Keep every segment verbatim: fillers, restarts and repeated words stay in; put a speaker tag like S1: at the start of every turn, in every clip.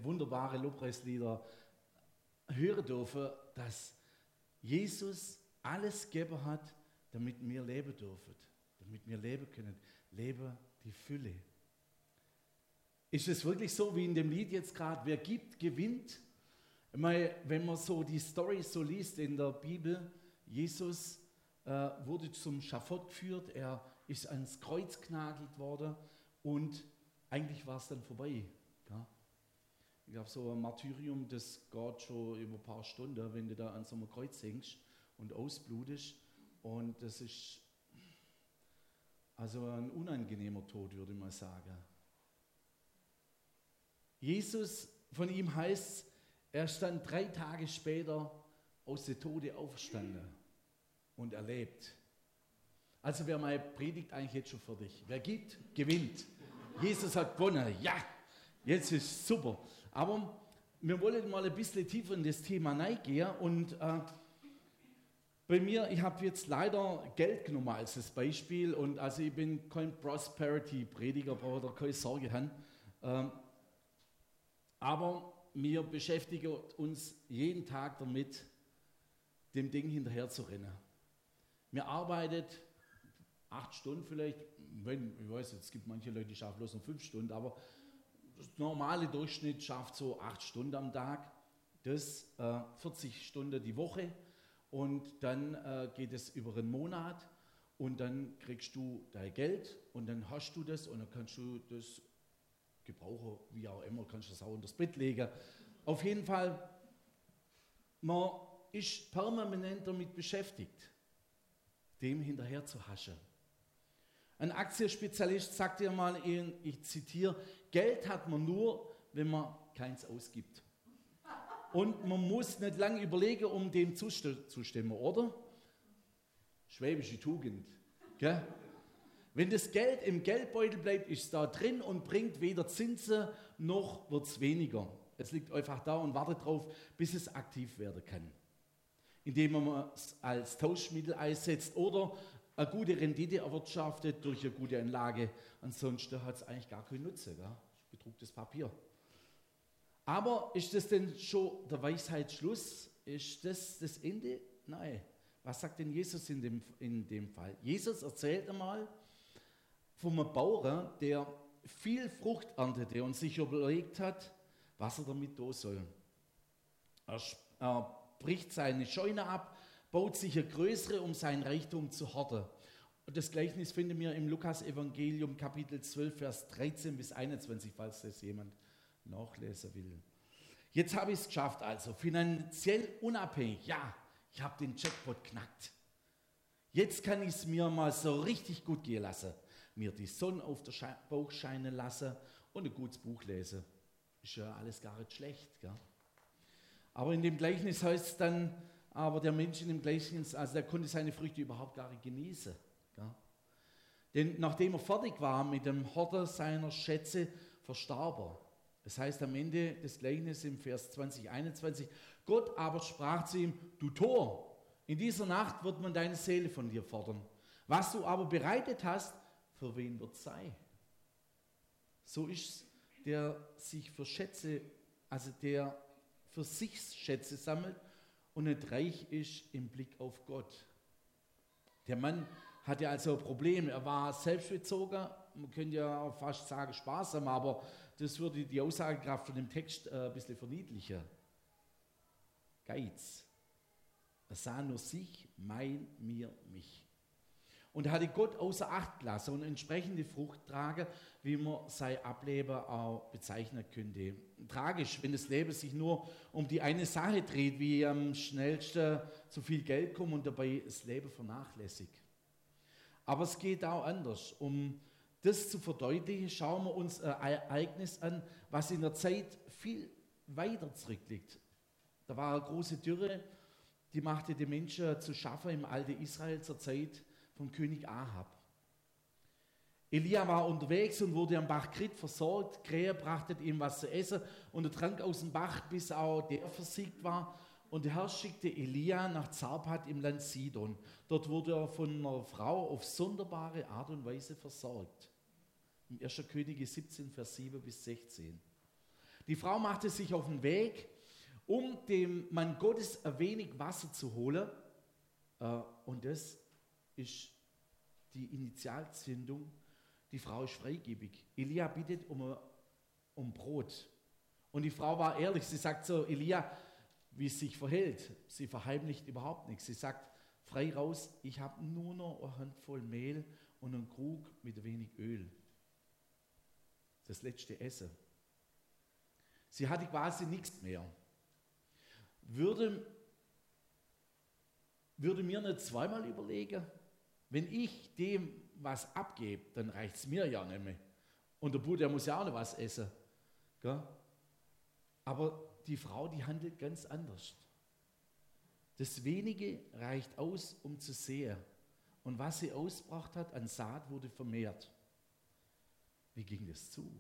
S1: wunderbare Lobpreislieder hören dürfen, dass Jesus alles gegeben hat, damit wir leben dürfen, damit wir leben können. Leben die Fülle. Ist es wirklich so, wie in dem Lied jetzt gerade, wer gibt, gewinnt? Ich meine, wenn man so die Story so liest in der Bibel, Jesus äh, wurde zum Schafott geführt, er ist ans Kreuz genagelt worden und eigentlich war es dann vorbei. Ja? Ich glaube, so ein Martyrium, das geht schon über ein paar Stunden, wenn du da an so einem Kreuz hängst und ausblutest. Und das ist also ein unangenehmer Tod, würde ich mal sagen. Jesus, von ihm heißt es, er stand drei Tage später aus den Tode auferstanden und er lebt. Also wäre meine Predigt eigentlich jetzt schon fertig. Wer gibt, gewinnt. Jesus hat gewonnen. Ja, jetzt ist super. Aber wir wollen mal ein bisschen tiefer in das Thema reingehen. Und äh, bei mir, ich habe jetzt leider Geld genommen als das Beispiel. Und also ich bin kein Prosperity-Prediger, braucht ihr keine Sorge haben. Ähm, aber wir beschäftigen uns jeden Tag damit, dem Ding hinterher zu rennen. Wir arbeiten acht Stunden vielleicht, wenn, ich weiß, es gibt manche Leute, die schaffen bloß noch fünf Stunden, aber das normale Durchschnitt schafft so acht Stunden am Tag, das äh, vierzig Stunden die Woche und dann äh, geht es über einen Monat und dann kriegst du dein Geld und dann hast du das und dann kannst du das gebrauchen, wie auch immer, kannst du das auch unter das Bett legen. Auf jeden Fall, man ist permanent damit beschäftigt, dem hinterher zu haschen. Ein Aktienspezialist sagt dir mal, ich zitiere, Geld hat man nur, wenn man keins ausgibt. Und man muss nicht lange überlegen, um dem zuzustimmen, oder? Schwäbische Tugend. Gell? Wenn das Geld im Geldbeutel bleibt, ist es da drin und bringt weder Zinsen noch wird es weniger. Es liegt einfach da und wartet drauf, bis es aktiv werden kann. Indem man es als Tauschmittel einsetzt oder eine gute Rendite erwirtschaftet durch eine gute Anlage. Ansonsten hat es eigentlich gar keinen Nutzen, gell? Bedrucktes Papier. Aber ist das denn schon der Weisheit Schluss? Ist das das Ende? Nein. Was sagt denn Jesus in dem, in dem Fall? Jesus erzählt einmal von einem Bauern, der viel Frucht erntete und sich überlegt hat, was er damit tun soll. Er, er bricht seine Scheune ab, baut sich eine größere, um seinen Reichtum zu horten. Und das Gleichnis finden wir im Lukas-Evangelium, Kapitel zwölf, Vers dreizehn bis einundzwanzig, falls das jemand nachlesen will. Jetzt habe ich es geschafft, also finanziell unabhängig. Ja, ich habe den Jackpot knackt. Jetzt kann ich es mir mal so richtig gut gehen lassen. Mir die Sonne auf den Bauch scheinen lassen und ein gutes Buch lesen. Ist ja alles gar nicht schlecht. Gell? Aber in dem Gleichnis heißt es dann, aber der Mensch in dem Gleichnis, also der konnte seine Früchte überhaupt gar nicht genießen. Gell? Denn nachdem er fertig war mit dem Horten seiner Schätze, verstarb er. Das heißt am Ende des Gleichnisses im Vers zwanzig, einundzwanzig, Gott aber sprach zu ihm, du Tor, in dieser Nacht wird man deine Seele von dir fordern. Was du aber bereitet hast, für wen wird es sein? So ist es, der sich für Schätze, also der für sich Schätze sammelt und nicht reich ist im Blick auf Gott. Der Mann hatte also ein Problem, er war selbstbezogen, man könnte ja auch fast sagen sparsam, aber das würde die Aussagekraft von dem Text äh, ein bisschen verniedlichen. Geiz. Er sah nur sich, mein, mir, mich. Und er hatte Gott außer Acht gelassen und entsprechende Frucht tragen, wie man sein Ableben auch bezeichnen könnte. Tragisch, wenn das Leben sich nur um die eine Sache dreht, wie am schnellsten zu viel Geld kommt und dabei das Leben vernachlässigt. Aber es geht auch anders. Um das zu verdeutlichen, schauen wir uns ein Ereignis an, was in der Zeit viel weiter zurückliegt. Da war eine große Dürre, die machte die Menschen zu schaffen im alten Israel zur Zeit vom König Ahab. Elia war unterwegs und wurde am Bach Krit versorgt. Krähen brachten ihm was zu essen und er trank aus dem Bach, bis auch der versiegt war. Und der Herr schickte Elia nach Zarpat im Land Sidon. Dort wurde er von einer Frau auf sonderbare Art und Weise versorgt. Im ersten Könige siebzehn, Vers sieben bis sechzehn. Die Frau machte sich auf den Weg, um dem Mann Gottes ein wenig Wasser zu holen. Äh, und das ist die Initialzündung. Die Frau ist freigebig. Elia bittet um, um Brot. Und die Frau war ehrlich. Sie sagt so, Elia, wie es sich verhält. Sie verheimlicht überhaupt nichts. Sie sagt frei raus, ich habe nur noch eine Handvoll Mehl und einen Krug mit ein wenig Öl. Das letzte Essen. Sie hatte quasi nichts mehr. Würde, würde mir nicht zweimal überlegen, wenn ich dem was abgebe, dann reicht es mir ja nicht mehr. Und der Bub, der muss ja auch noch was essen. Gell? Aber die Frau, die handelt ganz anders. Das Wenige reicht aus, um zu sehen. Und was sie ausgebracht hat an Saat, wurde vermehrt. Wie ging das zu?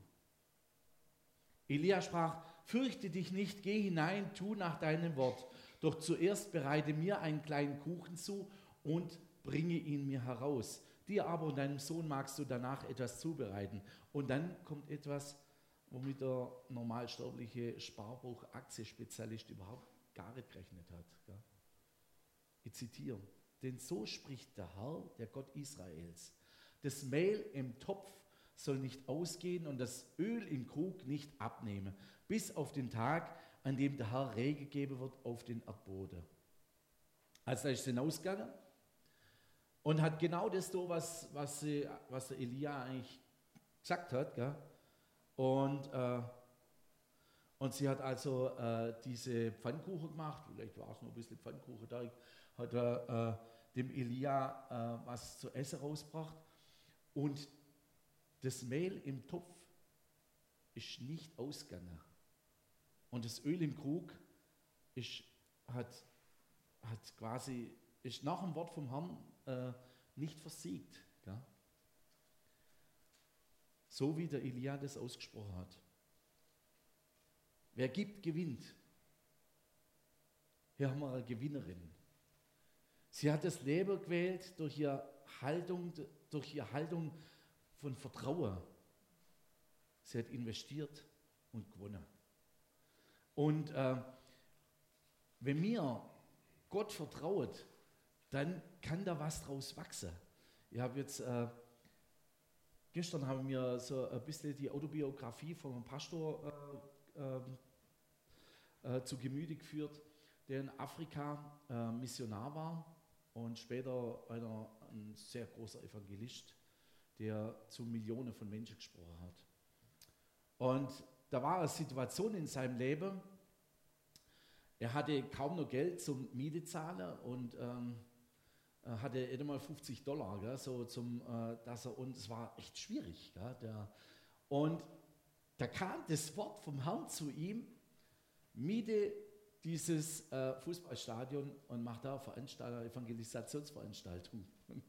S1: Elia sprach, fürchte dich nicht, geh hinein, tu nach deinem Wort. Doch zuerst bereite mir einen kleinen Kuchen zu und bringe ihn mir heraus. Dir aber und deinem Sohn magst du danach etwas zubereiten. Und dann kommt etwas, womit der normalsterbliche Sparbuch-Aktienspezialist überhaupt gar nicht gerechnet hat. Ich zitiere, denn so spricht der Herr, der Gott Israels. Das Mehl im Topf soll nicht ausgehen und das Öl im Krug nicht abnehmen, bis auf den Tag, an dem der Herr Regen geben wird auf den Erdboden. Also da ist sie hinausgegangen und hat genau das so, was, was, sie, was der Elia eigentlich gesagt hat. Gell? Und, äh, und sie hat also äh, diese Pfannkuchen gemacht, vielleicht war es noch ein bisschen Pfannkuchenteig, hat er äh, dem Elia äh, was zu essen rausgebracht. Und das Mehl im Topf ist nicht ausgegangen. Und das Öl im Krug ist, hat, hat quasi, ist nach dem Wort vom Herrn äh, nicht versiegt. Ja? So wie der Elia das ausgesprochen hat. Wer gibt, gewinnt. Hier haben wir eine Gewinnerin. Sie hat das Leben gewählt durch ihre Haltung, durch ihre Haltung von Vertrauen. Sie hat investiert und gewonnen. Und äh, wenn mir Gott vertraut, dann kann da was draus wachsen. Ich habe jetzt, äh, gestern haben wir so ein bisschen die Autobiografie von einem Pastor äh, äh, zu Gemüte geführt, der in Afrika äh, Missionar war und später einer, ein sehr großer Evangelist, der zu Millionen von Menschen gesprochen hat. Und da war eine Situation in seinem Leben, er hatte kaum noch Geld zum Miete zahlen und ähm, hatte nicht einmal fünfzig Dollar, gell, so zum, äh, dass er, und es war echt schwierig. Gell, der, und da kam das Wort vom Herrn zu ihm, miete dieses äh, Fußballstadion und macht da Veranstaltung, eine Evangelisationsveranstaltung.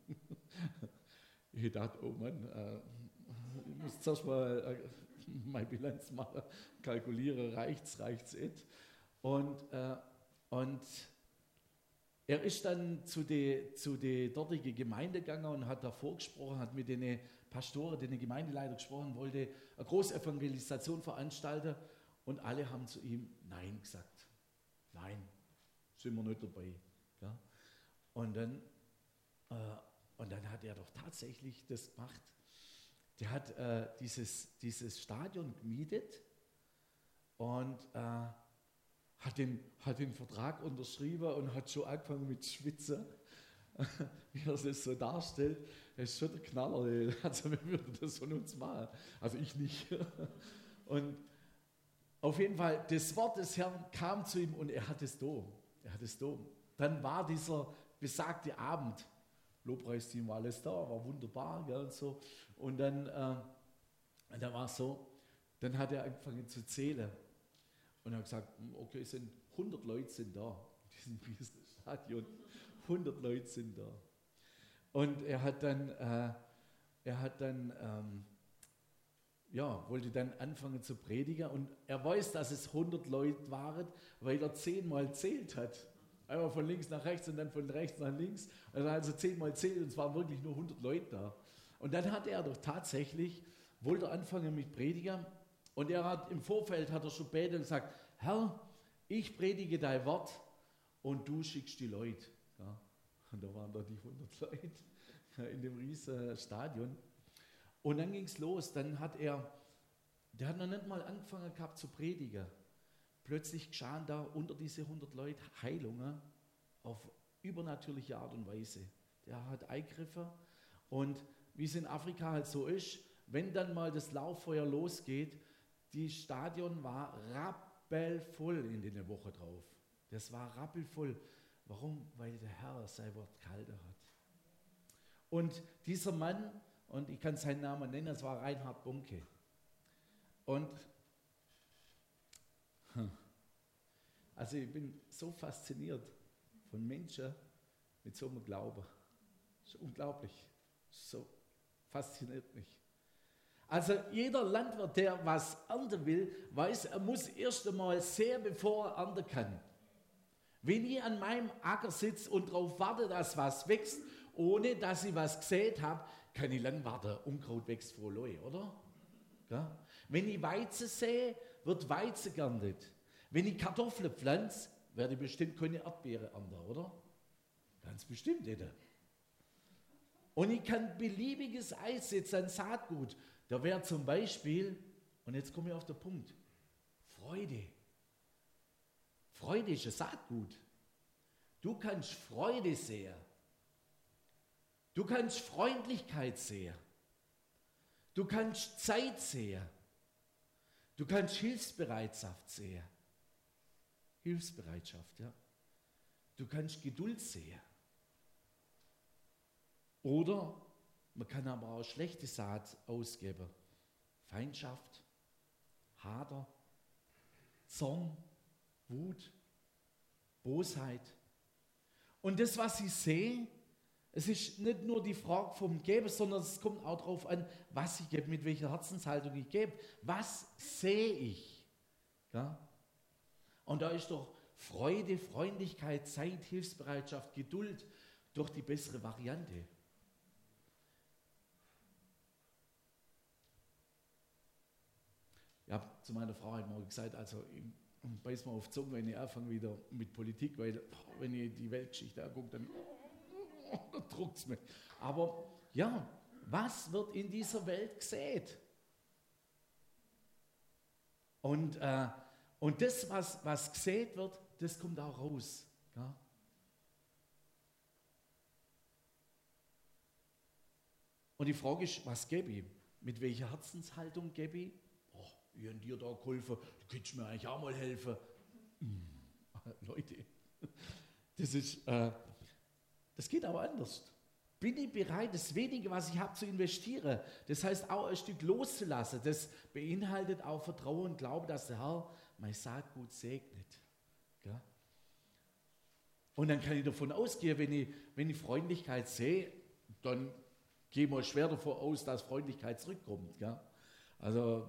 S1: Ich dachte, oh Mann, äh, ich muss zuerst mal äh, meine Bilanz machen, kalkuliere, reicht's, reicht's nicht. Und, äh, und er ist dann zu der zu de dortigen Gemeinde gegangen und hat da vorgesprochen, hat mit den Pastoren, den Gemeindeleiter gesprochen, wollte eine große Evangelisation veranstalten und alle haben zu ihm Nein gesagt. Nein, sind wir nicht dabei. Ja? Und, dann, äh, und dann hat er doch tatsächlich das gemacht. Der hat äh, dieses, dieses Stadion gemietet und äh, hat, den, hat den Vertrag unterschrieben und hat schon angefangen mit Schwitzen. Wie er es so darstellt, er ist schon der Knaller. Also wir würden das von uns machen. Also ich nicht. Und auf jeden Fall, das Wort des Herrn kam zu ihm und er hat es da. Er hat es da. Dann war dieser besagte Abend. Lobpreisteam war alles da, war wunderbar. Gell, und, so. Und dann, äh, und dann war es so, dann hat er angefangen zu zählen. Und er hat gesagt, okay, es sind hundert Leute sind da in diesem Stadion. hundert Leute sind da. Und er hat dann, äh, er hat dann, ähm, ja, wollte dann anfangen zu predigen und er weiß, dass es hundert Leute waren, weil er zehnmal zählt hat. Einmal von links nach rechts und dann von rechts nach links. Also, also zehnmal zählt und es waren wirklich nur hundert Leute da. Und dann hat er doch tatsächlich, wollte er anfangen mit Predigen Und er hat im Vorfeld hat er schon betet und gesagt, Herr, ich predige dein Wort und du schickst die Leute. Ja, und da waren da die hundert Leute in dem riesen Stadion. Und dann ging es los. Dann hat er, der hat noch nicht mal angefangen gehabt zu predigen. Plötzlich geschahen da unter diese hundert Leute Heilungen auf übernatürliche Art und Weise. Der hat eingegriffen und wie es in Afrika halt so ist, wenn dann mal das Lauffeuer losgeht, die Stadion war rappelvoll in der Woche drauf. Das war rappelvoll. Warum? Weil der Herr sein Wort gehalten hat. Und dieser Mann, und ich kann seinen Namen nennen, das war Reinhard Bonke. Und also ich bin so fasziniert von Menschen mit so einem Glauben. Das ist unglaublich. So fasziniert mich. Also jeder Landwirt, der was ernten will, weiß, er muss erst einmal säen, bevor er ernten kann. Wenn ich an meinem Acker sitze und darauf warte, dass was wächst, ohne dass ich was gesät habe, kann ich lang warten. Unkraut wächst vor Leu, oder? Ja? Wenn ich Weizen sähe, wird Weizen geerntet. Wenn ich Kartoffeln pflanze, werde ich bestimmt keine Erdbeere ernten, oder? Ganz bestimmt nicht. Und ich kann beliebiges einsetzen an Saatgut. Da wäre zum Beispiel, und jetzt komme ich auf den Punkt, Freude. Freude ist ein Saatgut. Du kannst Freude sehen. Du kannst Freundlichkeit sehen. Du kannst Zeit sehen. Du kannst Hilfsbereitschaft sehen. Hilfsbereitschaft, ja. Du kannst Geduld sehen. Oder man kann aber auch schlechte Saat ausgeben. Feindschaft, Hader, Zorn, Wut, Bosheit. Und das, was ich sehe, es ist nicht nur die Frage vom Geben, sondern es kommt auch darauf an, was ich gebe, mit welcher Herzenshaltung ich gebe. Was sehe ich? Ja? Und da ist doch Freude, Freundlichkeit, Zeit, Hilfsbereitschaft, Geduld doch die bessere Variante. Ich habe zu meiner Frau heute Morgen gesagt, also ich beiß mal auf die Zunge, wenn ich anfange wieder mit Politik, weil wenn ich die Weltgeschichte angucke, dann, dann druckt es mich. Aber ja, was wird in dieser Welt gesät? Und, äh, und das, was, was gesät wird, das kommt auch raus. Ja? Und die Frage ist, was gebe ich? Mit welcher Herzenshaltung gebe ich? Oh, ich habe dir da geholfen, du könntest mir eigentlich auch mal helfen. Hm, Leute, das ist, äh, das geht aber anders. Bin ich bereit, das Wenige, was ich habe, zu investieren? Das heißt auch ein Stück loszulassen. Das beinhaltet auch Vertrauen und Glauben, dass der Herr mein Saatgut segnet. Ja? Und dann kann ich davon ausgehen, wenn ich, wenn ich Freundlichkeit sehe, dann gehe ich mal schwer davon aus, dass Freundlichkeit zurückkommt. Ja? Also,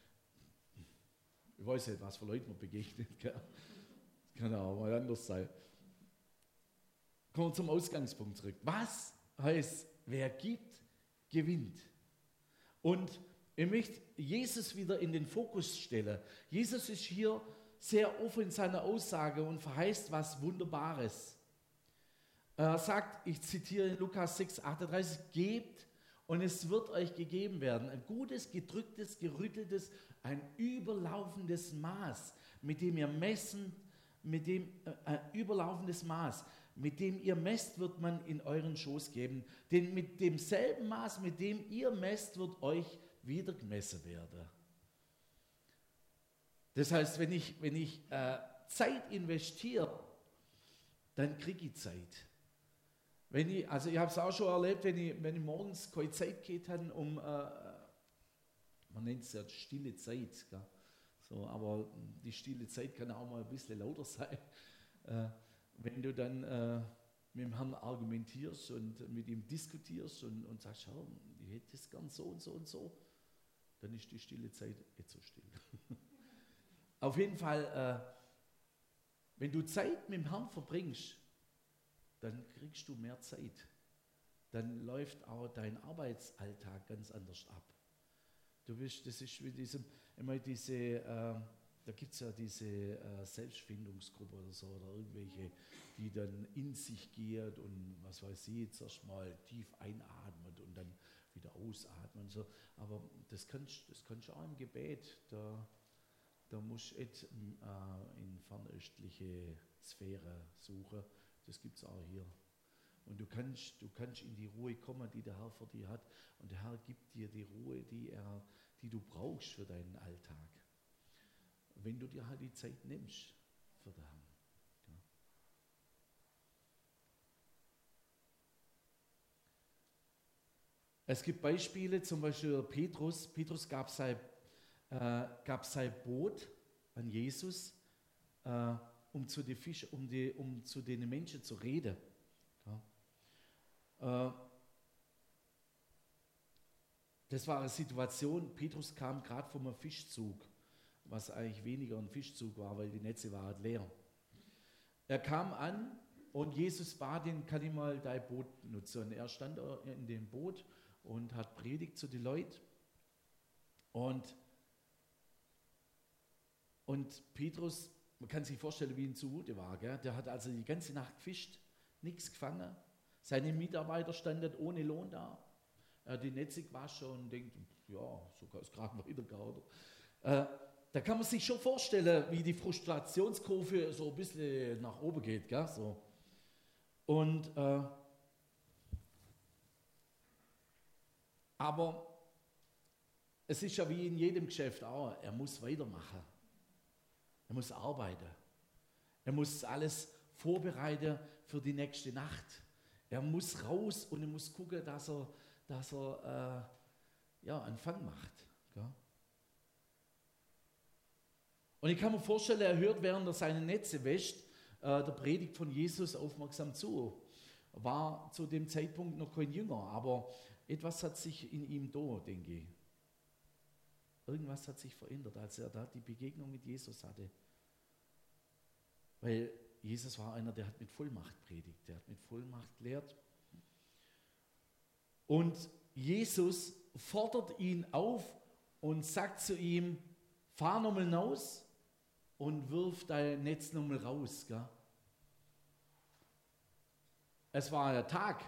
S1: ich weiß nicht, was für Leute man begegnet. Gell? Das kann auch mal anders sein. Kommen wir zum Ausgangspunkt zurück. Was heißt, wer gibt, gewinnt? Und ich möchte Jesus wieder in den Fokus stellen. Jesus ist hier sehr offen in seiner Aussage und verheißt was Wunderbares. Er sagt, ich zitiere Lukas sechs, achtunddreißig, gebt und es wird euch gegeben werden. Ein gutes, gedrücktes, gerütteltes, ein überlaufendes Maß, mit dem ihr messen, mit dem äh, ein überlaufendes Maß, mit dem ihr messt, wird man in euren Schoß geben. Denn mit demselben Maß, mit dem ihr messt, wird euch wieder gemessen werden. Das heißt, wenn ich, wenn ich äh, Zeit investiere, dann kriege ich Zeit. Wenn ich, also ich habe es auch schon erlebt, wenn ich, wenn ich morgens keine Zeit gehabt habe, um, äh, man nennt es ja stille Zeit, gell? So, aber die stille Zeit kann auch mal ein bisschen lauter sein. Äh, wenn du dann äh, mit dem Herrn argumentierst und mit ihm diskutierst und, und sagst, schau, ich hätte das gern so und so und so, dann ist die stille Zeit nicht so still. Auf jeden Fall, äh, wenn du Zeit mit dem Herrn verbringst, dann kriegst du mehr Zeit. Dann läuft auch dein Arbeitsalltag ganz anders ab. Du bist, das ist wie diesem, immer diese, äh, da gibt es ja diese äh, Selbstfindungsgruppe oder so, oder irgendwelche, die dann in sich geht und was weiß ich, zuerst mal tief einatmet und dann wieder ausatmet und so. Aber das kannst, das kannst du auch im Gebet, da, da musst du nicht äh, in fernöstliche Sphäre suchen, das gibt es auch hier. Und du kannst, du kannst in die Ruhe kommen, die der Herr für dich hat. Und der Herr gibt dir die Ruhe, die, er, die du brauchst für deinen Alltag. Wenn du dir halt die Zeit nimmst für den Herrn. Ja. Es gibt Beispiele, zum Beispiel Petrus. Petrus gab sein, äh, gab sein Boot an Jesus, äh, um, zu die Fisch, um, die, um zu den Menschen zu reden. Ja. Das war eine Situation, Petrus kam gerade vom Fischzug, was eigentlich weniger ein Fischzug war, weil die Netze waren halt leer. Er kam an und Jesus bat ihn, kann ich mal dein Boot nutzen? Und er stand in dem Boot und hat predigt zu den Leuten. Und, und Petrus, man kann sich vorstellen, wie ihm zumute war, gell? Der hat also die ganze Nacht gefischt, nichts gefangen. Seine Mitarbeiter standen ohne Lohn da. Er hat die Netze gewaschen und denkt, ja, so kann es gerade weitergehen. Äh, da kann man sich schon vorstellen, wie die Frustrationskurve so ein bisschen nach oben geht. Gell? So. Und, äh, aber es ist ja wie in jedem Geschäft auch, er muss weitermachen. Er muss arbeiten. Er muss alles vorbereiten für die nächste Nacht. Er muss raus und er muss gucken, dass er, dass er äh, ja, einen Fang macht. Gell? Und ich kann mir vorstellen, er hört, während er seine Netze wäscht, äh, der Predigt von Jesus aufmerksam zu. War zu dem Zeitpunkt noch kein Jünger, aber etwas hat sich in ihm da, denke ich. Irgendwas hat sich verändert, als er da die Begegnung mit Jesus hatte. Weil Jesus war einer, der hat mit Vollmacht predigt, der hat mit Vollmacht gelehrt. Und Jesus fordert ihn auf und sagt zu ihm, fahr nochmal hinaus und wirf dein Netz nochmal raus. Gell? Es war der Tag.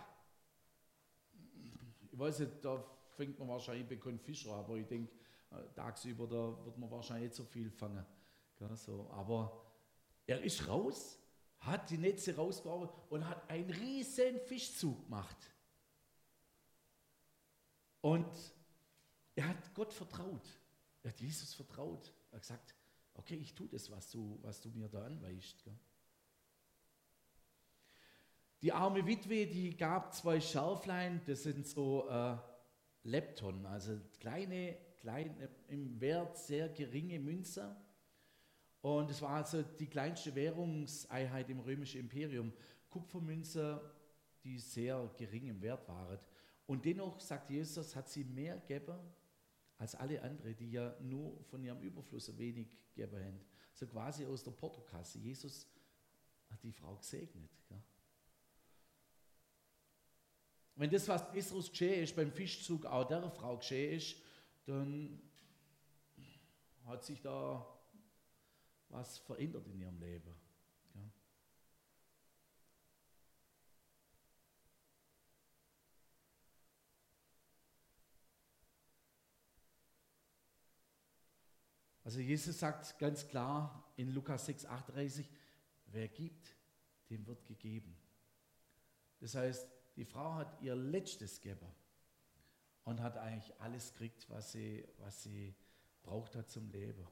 S1: Ich weiß nicht, da fängt man wahrscheinlich bei keinem Fischer, aber ich denke, tagsüber da wird man wahrscheinlich nicht so viel fangen. Gell? So, aber er ist raus, hat die Netze rausgeworfen und hat einen riesen Fischzug gemacht. Und er hat Gott vertraut. Er hat Jesus vertraut. Er hat gesagt, okay, ich tue das, was du, was du mir da anweist. Gell? Die arme Witwe, die gab zwei Schärflein, das sind so äh, Lepton, also kleine, kleine, im Wert sehr geringe Münze. Und es war also die kleinste Währungseinheit im römischen Imperium. Kupfermünze, die sehr gering im Wert waren. Und dennoch, sagt Jesus, hat sie mehr gegeben als alle anderen, die ja nur von ihrem Überfluss ein wenig gegeben haben. So quasi aus der Portokasse. Jesus hat die Frau gesegnet. Gell? Wenn das, was Petrus geschehen ist, beim Fischzug auch der Frau geschehen ist, dann hat sich da was verändert in ihrem Leben. Ja. Also Jesus sagt ganz klar in Lukas sechs achtunddreißig, wer gibt, dem wird gegeben. Das heißt, die Frau hat ihr Letztes gegeben und hat eigentlich alles gekriegt, was sie, was sie braucht hat zum Leben.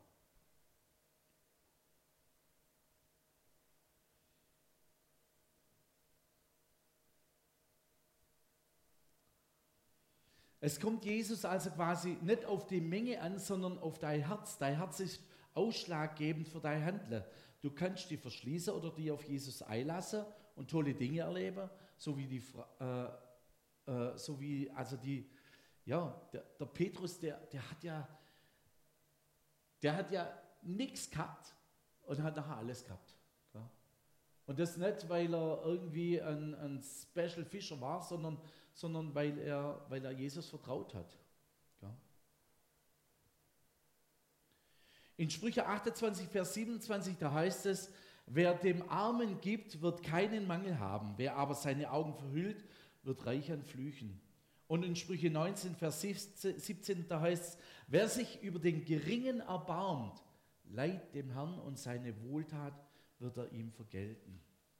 S1: Es kommt Jesus also quasi nicht auf die Menge an, sondern auf dein Herz. Dein Herz ist ausschlaggebend für dein Handeln. Du kannst die verschließen oder die auf Jesus einlassen und tolle Dinge erleben, so wie die, äh, äh, so wie also die, ja, der, der Petrus, der, der hat ja, der hat ja nichts gehabt und hat nachher alles gehabt. Ja? Und das nicht, weil er irgendwie ein, ein Special Fischer war, sondern sondern weil er, weil er Jesus vertraut hat. Ja. In Sprüche achtundzwanzig, Vers siebenundzwanzig, da heißt es, wer dem Armen gibt, wird keinen Mangel haben. Wer aber seine Augen verhüllt, wird reich an Flüchen. Und in Sprüche neunzehn, Vers siebzehn, da heißt es, wer sich über den Geringen erbarmt, leiht dem Herrn und seine Wohltat wird er ihm vergelten.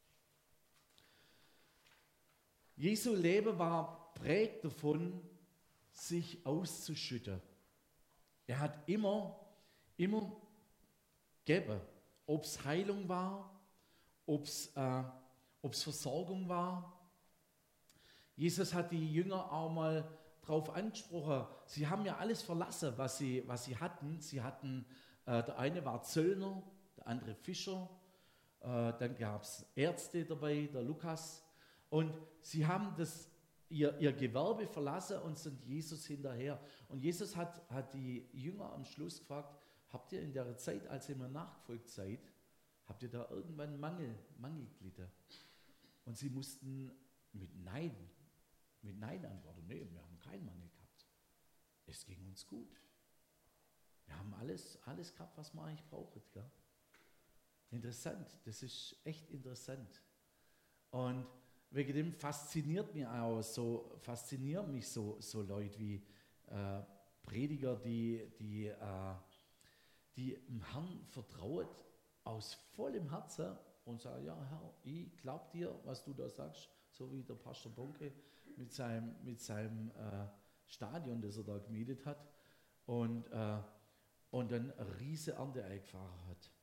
S1: Jesu Leben war prägt davon, sich auszuschütten. Er hat immer, immer gegeben, ob es Heilung war, ob es äh, ob's Versorgung war. Jesus hat die Jünger auch mal darauf angesprochen, sie haben ja alles verlassen, was sie, was sie hatten. Sie hatten, äh, der eine war Zöllner, der andere Fischer, äh, dann gab es Ärzte dabei, der Lukas. Und sie haben das, ihr, ihr Gewerbe verlassen und sind Jesus hinterher. Und Jesus hat, hat die Jünger am Schluss gefragt, habt ihr in der Zeit, als ihr mir nachgefolgt seid, habt ihr da irgendwann Mangel, Mangel gelitten? Und sie mussten mit Nein, mit Nein antworten. Nee, wir haben keinen Mangel gehabt. Es ging uns gut. Wir haben alles, alles gehabt, was man eigentlich braucht. Gell? Interessant, das ist echt interessant. Und wegen dem fasziniert mich auch so, faszinieren mich so, so Leute wie äh, Prediger, die, die, äh, die dem Herrn vertrauen aus vollem Herzen und sagen, ja Herr, ich glaube dir, was du da sagst, so wie der Pastor Bonke mit seinem, mit seinem äh, Stadion, das er da gemietet hat und, äh, und dann eine riesige Ernte eingefahren hat.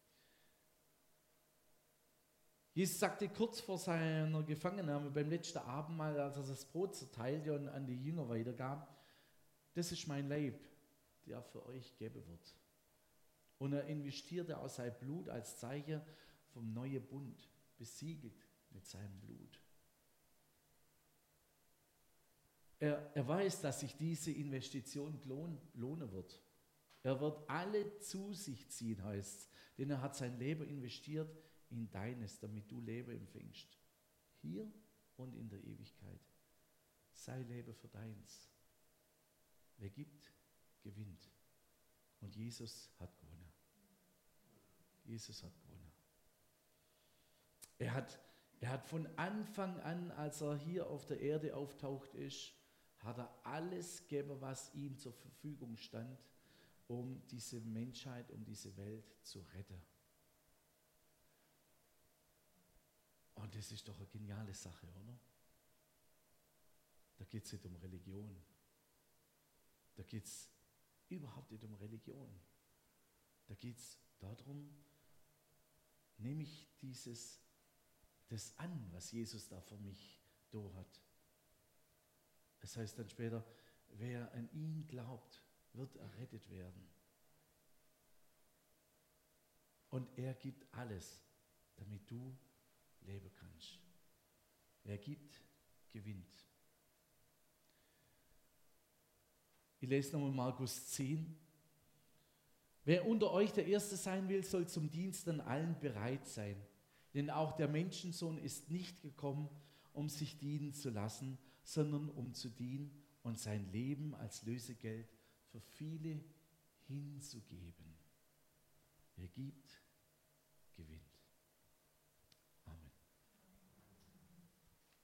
S1: Jesus sagte kurz vor seiner Gefangennahme beim letzten Abendmahl, als er das Brot zerteilte und an die Jünger weitergab, das ist mein Leib, der für euch geben wird. Und er investierte auch sein Blut als Zeichen vom neuen Bund, besiegelt mit seinem Blut. Er, er weiß, dass sich diese Investition lohn, lohnen wird. Er wird alle zu sich ziehen, heißt es, denn er hat sein Leben investiert in deines, damit du Leben empfängst. Hier und in der Ewigkeit. Sei Leben für deins. Wer gibt, gewinnt. Und Jesus hat gewonnen. Jesus hat gewonnen. Er hat, er hat von Anfang an, als er hier auf der Erde auftaucht ist, hat er alles gegeben, was ihm zur Verfügung stand, um diese Menschheit, um diese Welt zu retten. Und das ist doch eine geniale Sache, oder? Da geht es nicht um Religion. Da geht es überhaupt nicht um Religion. Da geht es darum, nehme ich dieses, das an, was Jesus da für mich da hat. Das heißt dann später, wer an ihn glaubt, wird errettet werden. Und er gibt alles, damit du leben kannst. Wer gibt, gewinnt. Ich lese nochmal Markus zehn. Wer unter euch der Erste sein will, soll zum Dienst an allen bereit sein. Denn auch der Menschensohn ist nicht gekommen, um sich dienen zu lassen, sondern um zu dienen und sein Leben als Lösegeld für viele hinzugeben. Wer gibt, gewinnt.